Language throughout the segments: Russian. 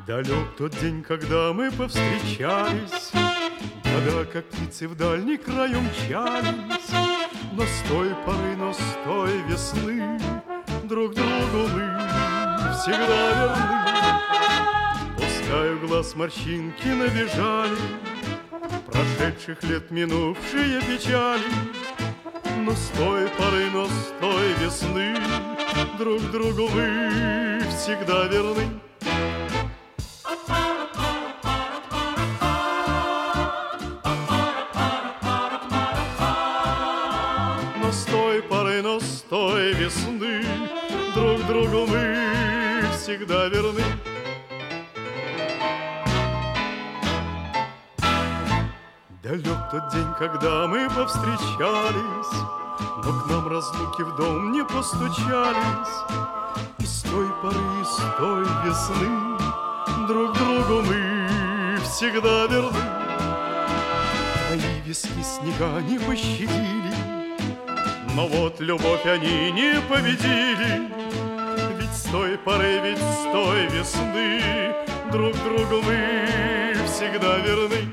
Далек тот день, когда мы повстречались, года, как птицы в дальний край умчались. Но с той поры, но с той весны друг другу мы всегда верны. Пускай у глаз морщинки набежали, прошедших лет минувшие печали. Но с той поры, но с той весны друг другу мы всегда верны. Но с той поры, но с той весны друг другу мы всегда верны. Далек тот день, когда мы повстречались, но к нам разлуки в дом не постучались. И с той поры, и с той весны друг другу мы всегда верны. Твои виски снега не пощадили, но вот любовь они не победили. Ведь с той поры, ведь с той весны друг другу мы всегда верны.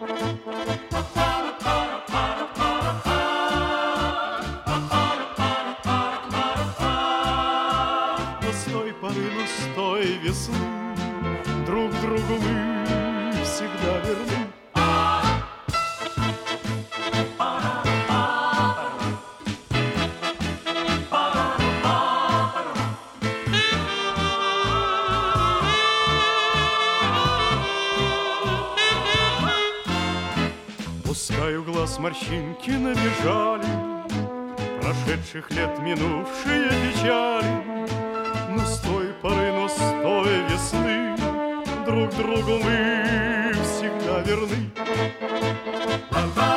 Но с той поры, но с той весны друг другу мы всегда верны. Пускай у глаз морщинки набежали, прошедших лет минувшие печали. Но с той поры, но с той весны друг другу мы всегда верны.